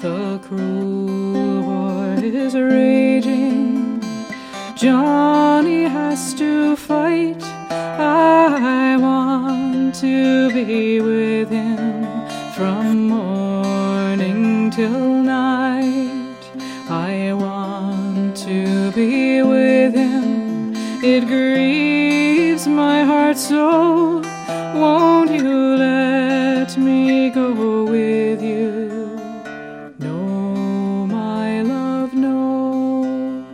The cruel war is raging. Johnny has to fight. I want to be with him from morning till night. I want to be with him. It grieves my heart so. Won't you let me go with you? No, my love, no.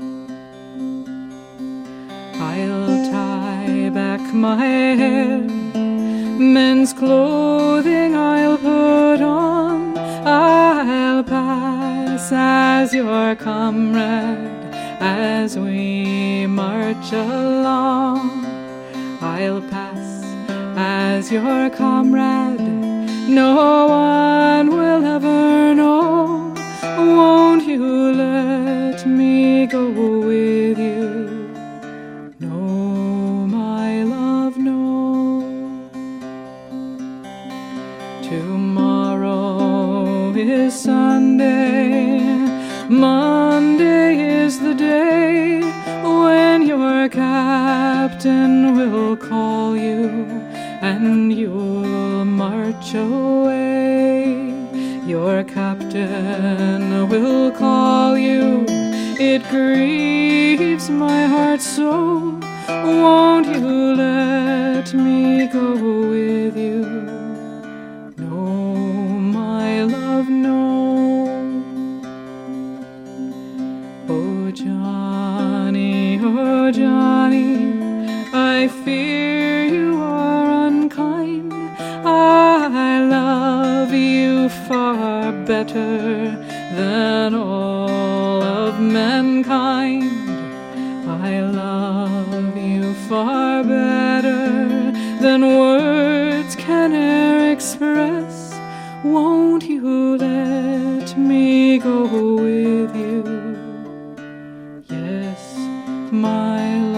I'll tie back my hair, men's clothing I'll put on. I'll pass as your comrade as we march along. I'll pass as your comrade, no one will ever know. Won't you let me go with you? No, my love, no. Tomorrow is Sunday, Monday is the day when your captain will call you and you'll march away. Your captain will call you. It grieves my heart so. Won't you let me go with you? No, my love, no. Oh, Johnny, I fear you are unkind. I love you far better than all of mankind. I love you far better than words can e'er express. Won't you let me go with you? Yes, my